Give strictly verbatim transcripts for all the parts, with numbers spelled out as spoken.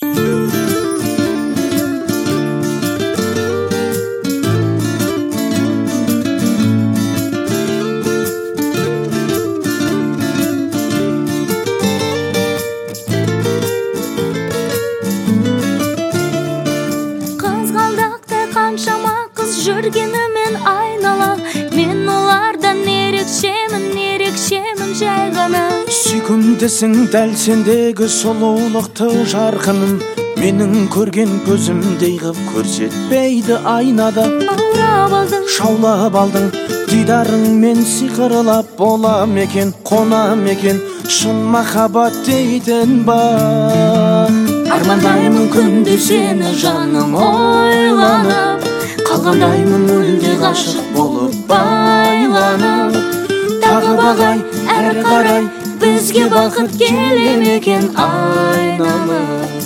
Жүргенімен айнала, мен олардан ерекшемін, ерекшемін жай ғана. Сүйкімдісің дәл сендегі сұлулықты жарқыным, менің көрген көзімдей ғып көрсетпейді айнада. Баурап алдың, шаулап алдың, дидарыңмен сиқырлап болам екен, қонам екен, шын махаббат дейтін ба. Армандаймын күнде сені жаным ойланып, қалғандаймын мүлде ғашық болып байланып. Тағы бағай, әрі қарай, бізге бақыт келе ме екен айналып.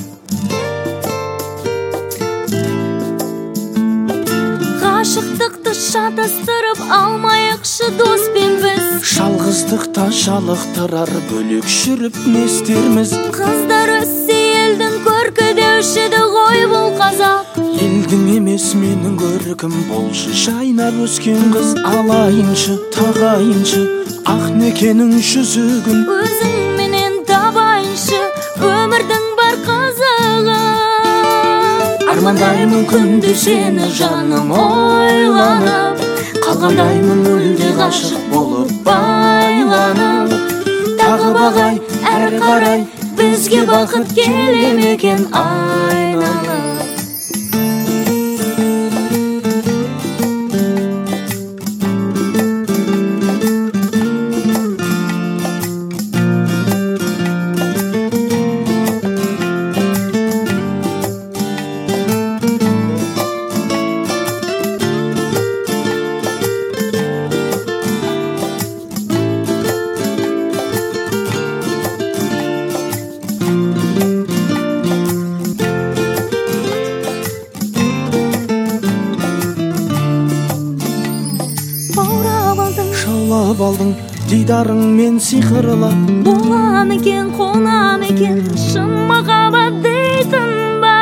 Ғашықтықты шатастырып алмайықшы доспен біз. Жалғыздықта жалықтырар бөлек жүріп не істерміз. Қыздар өссе елдің көркі деуші еді ғой бұл қазақ. Елдің емес менің көркім болшы жайнап өскен қыз. Алайыншы, тағайыншы, ақ некенің жүзігін. Өзіңменен табайыншы өмірдің бар қызығы. Армандаймын күнде сені жаным ойланып, қалғандаймын мүлде ғашық болып байланып. Тағы бағай, әрі қарай, бізге бақыт келе ме екен айналып. Шаулап алдың, дидарыңмен сиқырлап болам екен, қонам екен, шын махаббат дейтін ба.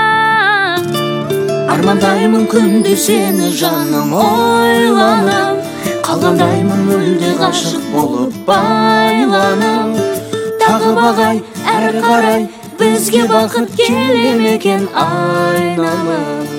Армандаймын күнде сені жаным ойланып, қалғандаймын мүлде ғашық болып байланып. Тағы бағай, әрі қарай, бізге бақыт келе ме екен айналып.